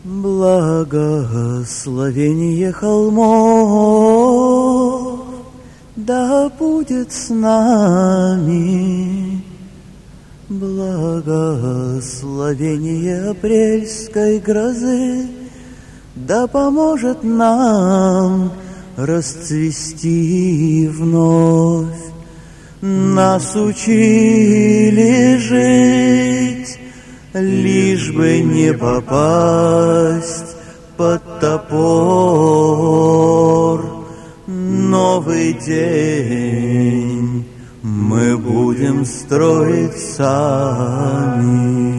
Благословение холмов да будет с нами, благословение апрельской грозы да поможет нам расцвести вновь. Нас учили жить, лишь бы не попасть под топор. Новый день мы будем строить сами.